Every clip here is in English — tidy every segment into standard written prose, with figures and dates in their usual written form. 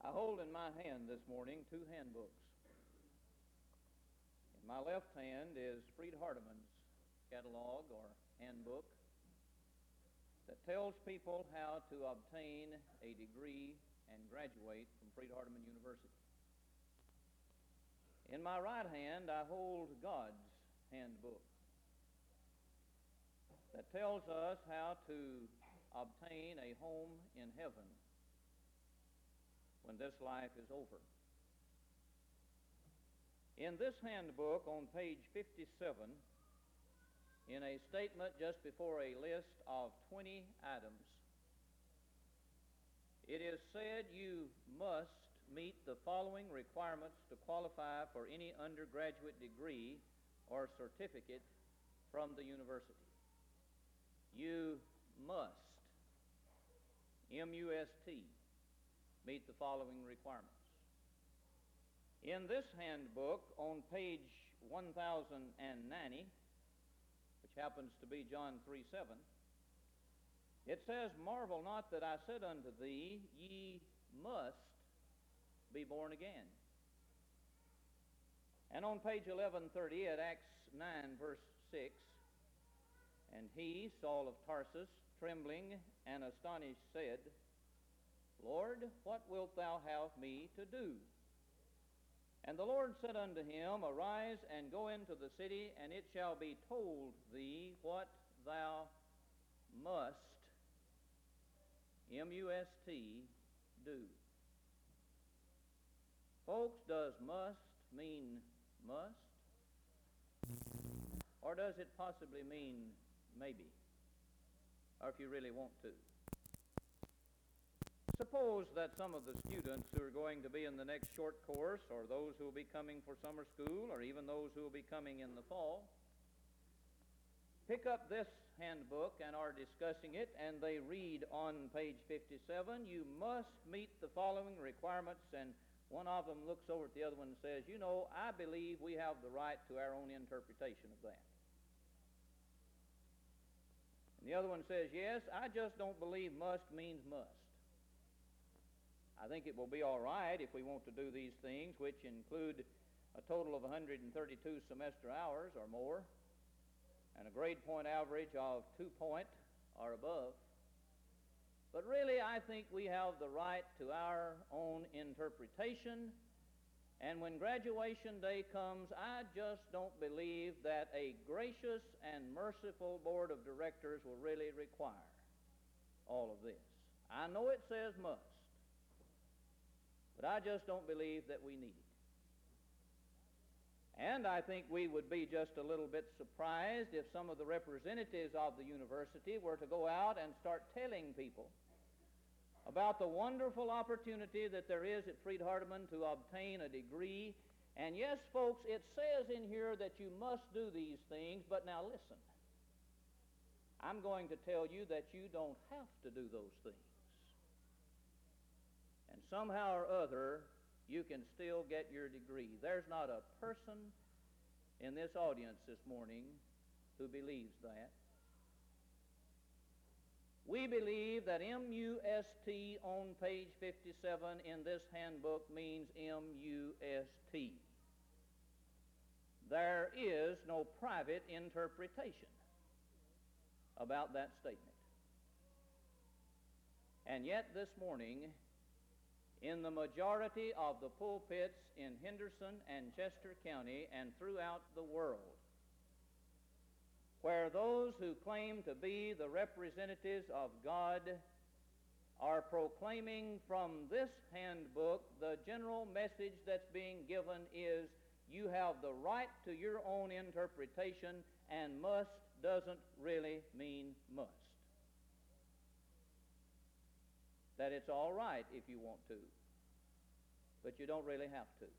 I hold in my hand this morning two handbooks. In my left hand is Freed Hardeman's catalog or handbook that tells people how to obtain a degree and graduate from Freed Hardeman University. In my right hand, I hold God's handbook that tells us how to obtain a home in heaven when this life is over. In this handbook, on page 57, in a statement just before a list of 20 items, it is said you must meet the following requirements to qualify for any undergraduate degree or certificate from the university. You must, M-U-S-T, meet the following requirements. In this handbook, on page 1090, which happens to be John 3:7, it says, "Marvel not that I said unto thee, ye must be born again." And on page 1130 at Acts 9, verse 6, "And he, Saul of Tarsus, trembling and astonished, said, Lord, what wilt thou have me to do? And the Lord said unto him, Arise and go into the city, and it shall be told thee what thou must," M-U-S-T, "do." Folks, does must mean must? Or does it possibly mean maybe? Or if you really want to? Suppose that some of the students who are going to be in the next short course, or those who will be coming for summer school, or even those who will be coming in the fall, pick up this handbook and are discussing it, and they read on page 57, "You must meet the following requirements," and one of them looks over at the other one and says, "You know, I believe we have the right to our own interpretation of that." And the other one says, "Yes, I just don't believe must means must. I think it will be all right if we want to do these things, which include a total of 132 semester hours or more, and a grade point average of 2 point or above. But really, I think we have the right to our own interpretation, and when graduation day comes, I just don't believe that a gracious and merciful board of directors will really require all of this. I know it says must, but I just don't believe that we need it." And I think we would be just a little bit surprised if some of the representatives of the university were to go out and start telling people about the wonderful opportunity that there is at Freed Hardeman to obtain a degree. And yes, folks, it says in here that you must do these things, but now listen. I'm going to tell you that you don't have to do those things. And somehow or other, you can still get your degree. There's not a person in this audience this morning who believes that. We believe that M-U-S-T on page 57 in this handbook means M-U-S-T. There is no private interpretation about that statement. And yet this morning, in the majority of the pulpits in Henderson and Chester County and throughout the world, where those who claim to be the representatives of God are proclaiming from this handbook, the general message that's being given is you have the right to your own interpretation, and must doesn't really mean must. That it's all right if you want to, but you don't really have to.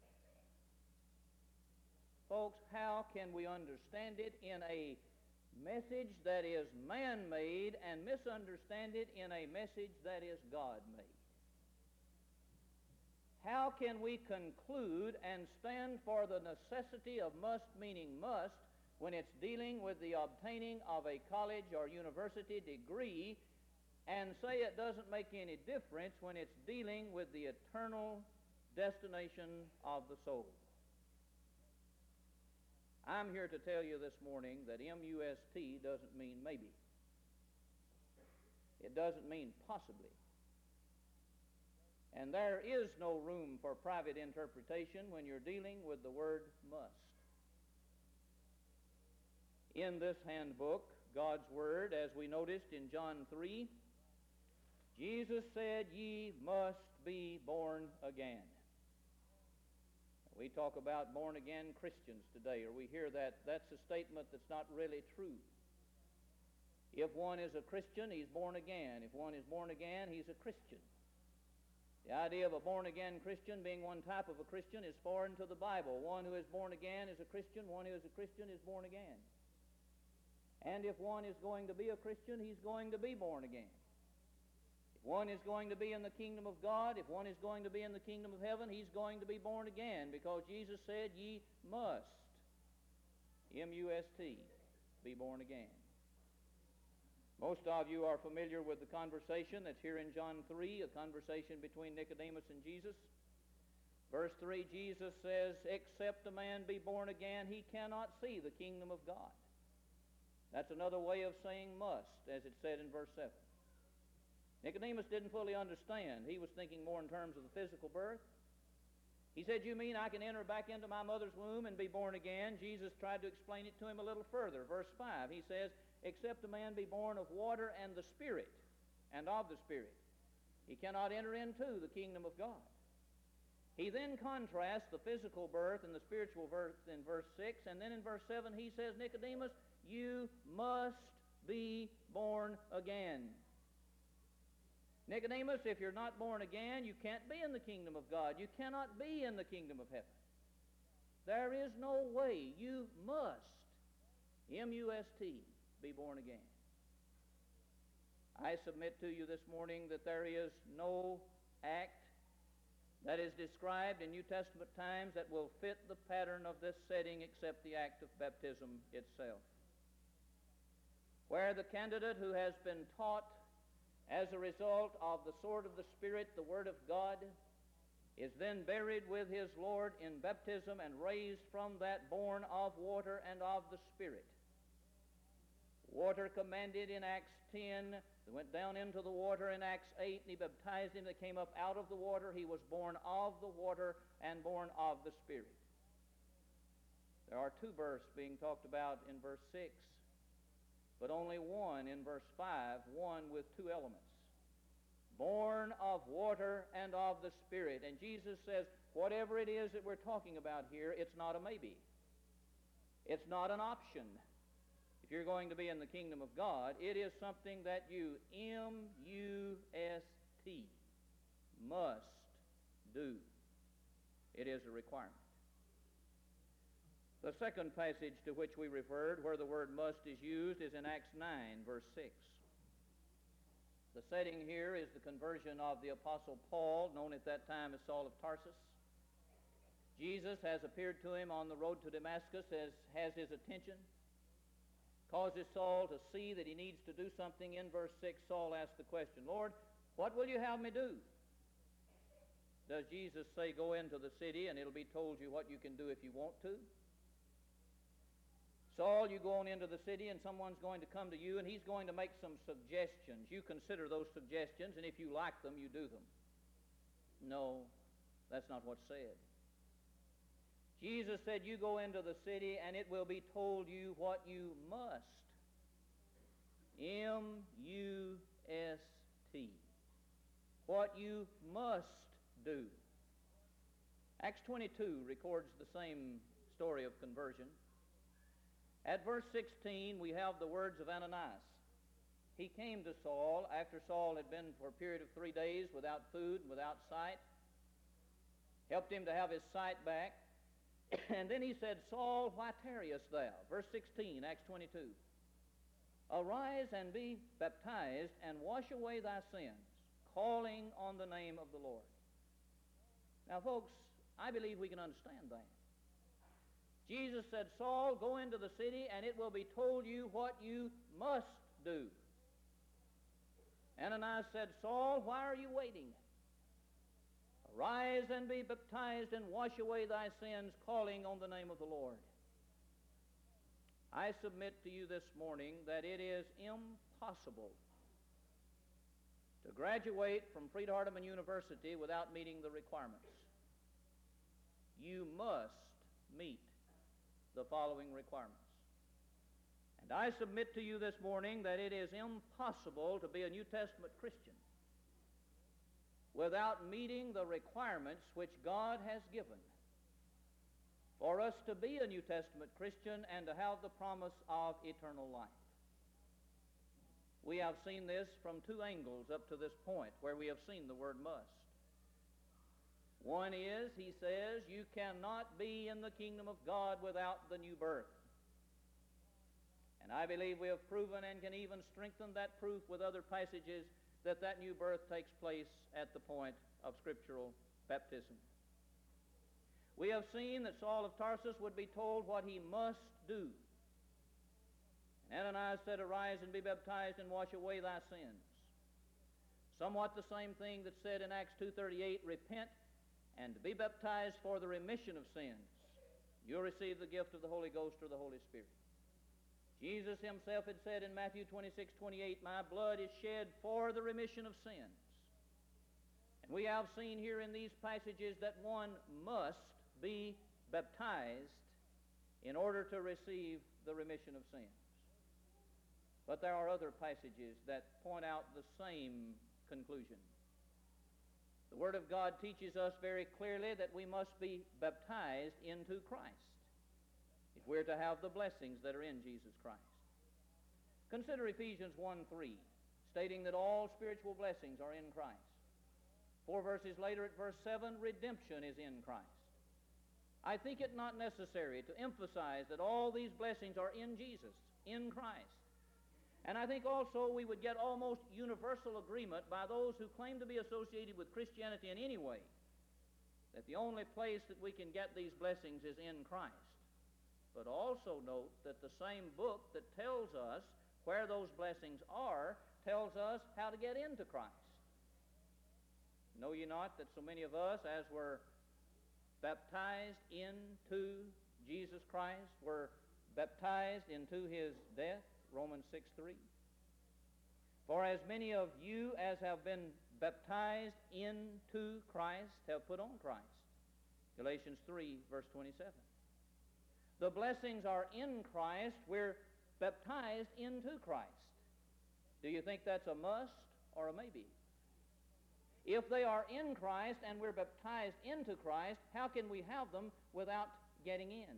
Folks, how can we understand it in a message that is man-made and misunderstand it in a message that is God-made? How can we conclude and stand for the necessity of must meaning must when it's dealing with the obtaining of a college or university degree and say it doesn't make any difference when it's dealing with the eternal destination of the soul. I'm here to tell you this morning that M-U-S-T doesn't mean maybe. It doesn't mean possibly. And there is no room for private interpretation when you're dealing with the word must. In this handbook, God's Word, as we noticed in John 3, Jesus said, "Ye must be born again." We talk about born-again Christians today, or we hear that. That's a statement that's not really true. If one is a Christian, he's born again. If one is born again, he's a Christian. The idea of a born-again Christian being one type of a Christian is foreign to the Bible. One who is born again is a Christian. One who is a Christian is born again. And if one is going to be a Christian, he's going to be born again. If one is going to be in the kingdom of God, if one is going to be in the kingdom of heaven, he's going to be born again, because Jesus said, "Ye must," M-U-S-T, be born again. Most of you are familiar with the conversation that's here in John 3, a conversation between Nicodemus and Jesus. Verse 3, Jesus says, "Except a man be born again, he cannot see the kingdom of God." That's another way of saying must, as it said in verse 7. Nicodemus didn't fully understand. He was thinking more in terms of the physical birth. He said, "You mean I can enter back into my mother's womb and be born again?" Jesus tried to explain it to him a little further. Verse 5, he says, "Except a man be born of water and the Spirit, and of the Spirit, he cannot enter into the kingdom of God." He then contrasts the physical birth and the spiritual birth in verse 6, and then in verse 7 he says, "Nicodemus, you must be born again." Nicodemus, if you're not born again, you can't be in the kingdom of God. You cannot be in the kingdom of heaven. There is no way. You must, M-U-S-T, be born again. I submit to you this morning that there is no act that is described in New Testament times that will fit the pattern of this setting except the act of baptism itself, where the candidate who has been taught as a result of the sword of the Spirit, the Word of God, is then buried with his Lord in baptism and raised from that, born of water and of the Spirit. Water commanded in Acts 10. They went down into the water in Acts 8, and he baptized him that came up out of the water. He was born of the water and born of the Spirit. There are two births being talked about in verse 6, but only one in verse 5, one with two elements. Born of water and of the Spirit. And Jesus says, whatever it is that we're talking about here, it's not a maybe. It's not an option. If you're going to be in the kingdom of God, it is something that you, M-U-S-T, must do. It is a requirement. The second passage to which we referred, where the word must is used, is in Acts 9, verse 6. The setting here is the conversion of the Apostle Paul, known at that time as Saul of Tarsus. Jesus has appeared to him on the road to Damascus, has his attention, causes Saul to see that he needs to do something. In verse 6, Saul asks the question, "Lord, what will you have me do?" Does Jesus say, "Go into the city and it'll be told you what you can do if you want to"? Saul, you go on into the city and someone's going to come to you and he's going to make some suggestions. You consider those suggestions, and if you like them, you do them. No, that's not what's said. Jesus said, you go into the city and it will be told you what you must. M-U-S-T. What you must do. Acts 22 records the same story of conversion. At verse 16, we have the words of Ananias. He came to Saul after Saul had been for a period of 3 days without food and without sight, helped him to have his sight back. And then he said, Saul, why tarriest thou? Verse 16, Acts 22. Arise and be baptized and wash away thy sins, calling on the name of the Lord. Now, folks, I believe we can understand that. Jesus said, Saul, go into the city and it will be told you what you must do. Ananias said, Saul, why are you waiting? Arise and be baptized and wash away thy sins, calling on the name of the Lord. I submit to you this morning that it is impossible to graduate from Freed-Hardeman University without meeting the requirements. You must meet the following requirements. And I submit to you this morning that it is impossible to be a New Testament Christian without meeting the requirements which God has given for us to be a New Testament Christian and to have the promise of eternal life. We have seen this from two angles up to this point where we have seen the word must. One is, he says, you cannot be in the kingdom of God without the new birth. And I believe we have proven and can even strengthen that proof with other passages that that new birth takes place at the point of scriptural baptism. We have seen that Saul of Tarsus would be told what he must do. And Ananias said, Arise and be baptized and wash away thy sins. Somewhat the same thing that's said in Acts 2:38, Repent and be baptized for the remission of sins. You'll receive the gift of the Holy Ghost or the Holy Spirit. Jesus himself had said in Matthew 26:28, My blood is shed for the remission of sins. And we have seen here in these passages that one must be baptized in order to receive the remission of sins. But there are other passages that point out the same conclusion. The Word of God teaches us very clearly that we must be baptized into Christ if we're to have the blessings that are in Jesus Christ. Consider Ephesians 1:3, stating that all spiritual blessings are in Christ. 4 verses later at verse 7, redemption is in Christ. I think it not necessary to emphasize that all these blessings are in Jesus, in Christ. And I think also we would get almost universal agreement by those who claim to be associated with Christianity in any way that the only place that we can get these blessings is in Christ. But also note that the same book that tells us where those blessings are tells us how to get into Christ. Know ye not that so many of us, as were baptized into Jesus Christ, were baptized into his death? Romans 6:3. For as many of you as have been baptized into Christ have put on Christ. Galatians 3, verse 27. The blessings are in Christ. We're baptized into Christ. Do you think that's a must or a maybe? If they are in Christ and we're baptized into Christ, how can we have them without getting in?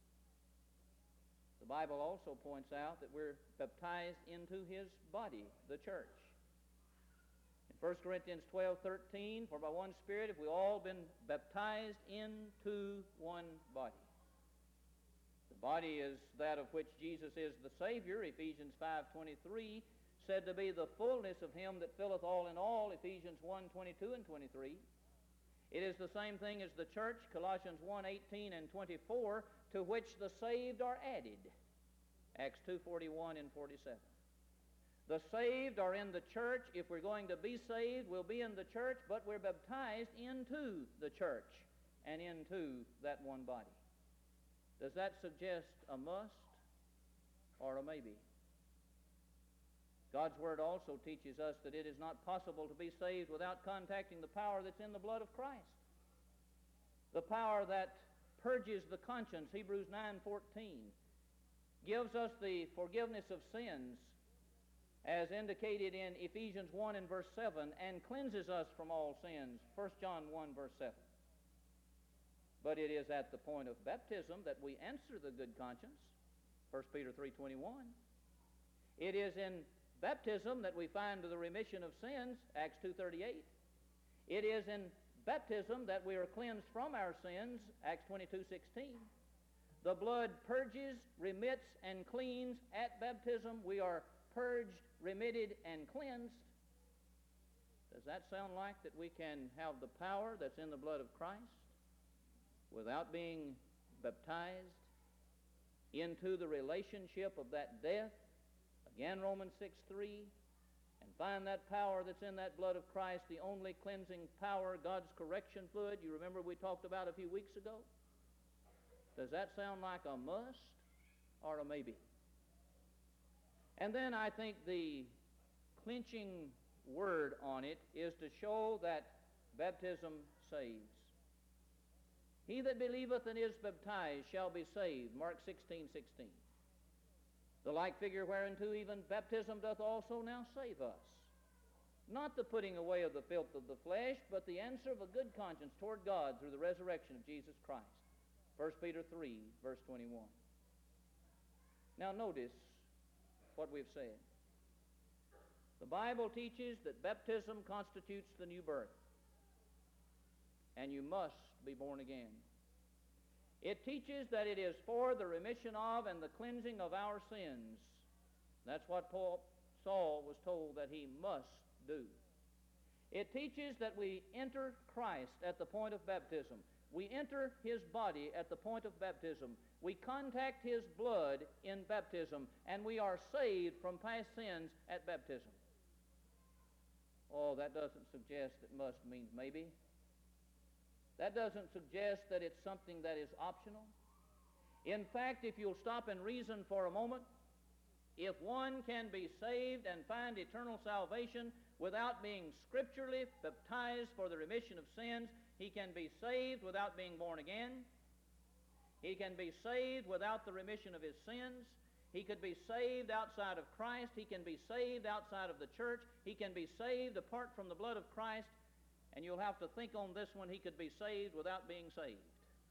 The Bible also points out that we're baptized into his body, the church. In 1 Corinthians 12:13, for by one Spirit have we all been baptized into one body. The body is that of which Jesus is the Savior, Ephesians 5:23, said to be the fullness of him that filleth all in all, Ephesians 1:22 and 23. It is the same thing as the church, Colossians 1:18 and 24, to which the saved are added, Acts 2:41 and 47. The saved are in the church. If we're going to be saved, we'll be in the church, but we're baptized into the church and into that one body. Does that suggest a must or a maybe? God's Word also teaches us that it is not possible to be saved without contacting the power that's in the blood of Christ. The power that purges the conscience, Hebrews 9:14, gives us the forgiveness of sins, as indicated in Ephesians 1 and verse 7, and cleanses us from all sins, 1 John 1 verse 7. But it is at the point of baptism that we answer the good conscience, 1 Peter 3:21. It is in baptism that we find the remission of sins, Acts 2:38. It is in baptism that we are cleansed from our sins, Acts 22:16. The blood purges, remits, and cleans. At baptism we are purged, remitted, and cleansed. Does that sound like that we can have the power that's in the blood of Christ without being baptized into the relationship of that death? Again, Romans 6:3, and find that power that's in that blood of Christ, the only cleansing power, God's correction fluid, you remember we talked about a few weeks ago? Does that sound like a must or a maybe? And then I think the clinching word on it is to show that baptism saves. He that believeth and is baptized shall be saved, Mark 16:16. The like figure whereunto even baptism doth also now save us. Not the putting away of the filth of the flesh, but the answer of a good conscience toward God through the resurrection of Jesus Christ. 1 Peter 3, verse 21. Now notice what we've said. The Bible teaches that baptism constitutes the new birth, and you must be born again. It teaches that it is for the remission of and the cleansing of our sins. That's what Saul was told that he must do. It teaches that we enter Christ at the point of baptism. We enter his body at the point of baptism. We contact his blood in baptism, and we are saved from past sins at baptism. Oh, that doesn't suggest that must means maybe. That doesn't suggest that it's something that is optional. In fact, if you'll stop and reason for a moment, if one can be saved and find eternal salvation without being scripturally baptized for the remission of sins, he can be saved without being born again. He can be saved without the remission of his sins. He could be saved outside of Christ. He can be saved outside of the church. He can be saved apart from the blood of Christ. And you'll have to think on this one, he could be saved without being saved.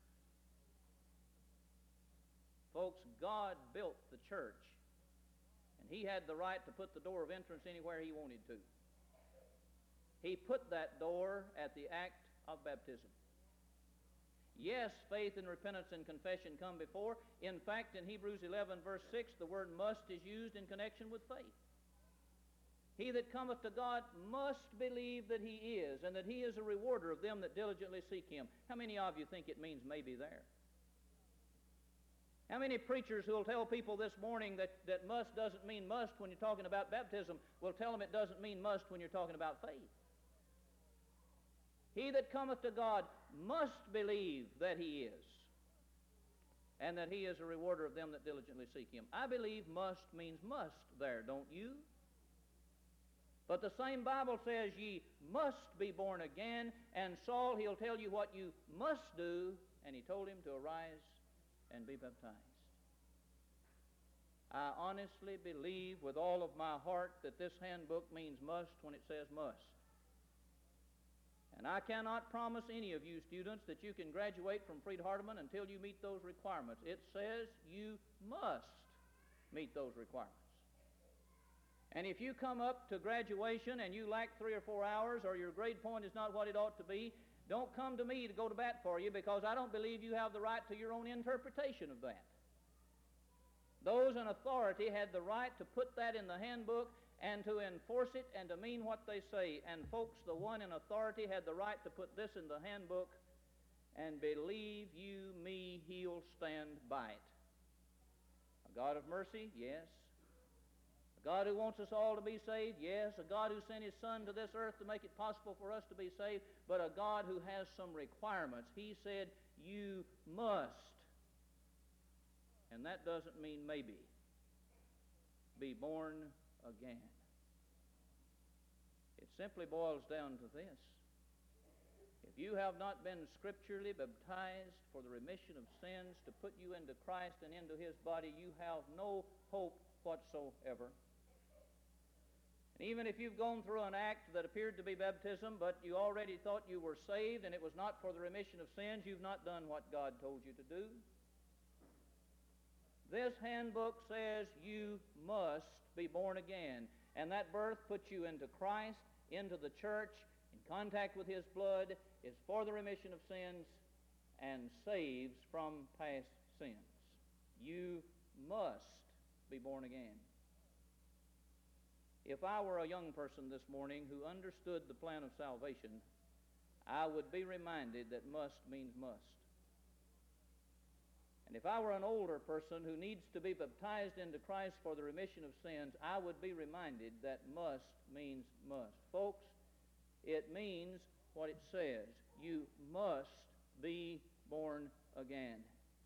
Folks, God built the church, and he had the right to put the door of entrance anywhere he wanted to. He put that door at the act of baptism. Yes, faith and repentance and confession come before. In fact, in Hebrews 11, verse 6, the word must is used in connection with faith. He that cometh to God must believe that he is, and that he is a rewarder of them that diligently seek him. How many of you think it means maybe there? How many preachers who will tell people this morning that must doesn't mean must when you're talking about baptism will tell them it doesn't mean must when you're talking about faith? He that cometh to God must believe that he is, and that he is a rewarder of them that diligently seek him. I believe must means must there, don't you? But the same Bible says ye must be born again, and Saul, he'll tell you what you must do, and he told him to arise and be baptized. I honestly believe with all of my heart that this handbook means must when it says must. And I cannot promise any of you students that you can graduate from Freed-Hardeman until you meet those requirements. It says you must meet those requirements. And if you come up to graduation and you lack 3 or 4 hours, or your grade point is not what it ought to be, don't come to me to go to bat for you, because I don't believe you have the right to your own interpretation of that. Those in authority had the right to put that in the handbook and to enforce it and to mean what they say. And folks, the one in authority had the right to put this in the handbook, and believe you me, he'll stand by it. A God of mercy? Yes. A God who wants us all to be saved? Yes. A God who sent his Son to this earth to make it possible for us to be saved, but a God who has some requirements. He said, you must. And that doesn't mean maybe. Be born again. It simply boils down to this. If you have not been scripturally baptized for the remission of sins to put you into Christ and into his body, you have no hope whatsoever. And even if you've gone through an act that appeared to be baptism, but you already thought you were saved and it was not for the remission of sins, you've not done what God told you to do. This handbook says you must be born again. And that birth puts you into Christ, into the church, in contact with his blood, is for the remission of sins, and saves from past sins. You must be born again. If I were a young person this morning who understood the plan of salvation, I would be reminded that must means must. And if I were an older person who needs to be baptized into Christ for the remission of sins, I would be reminded that must means must. Folks, it means what it says. You must be born again.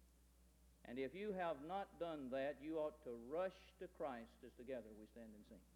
And if you have not done that, you ought to rush to Christ as together we stand and sing.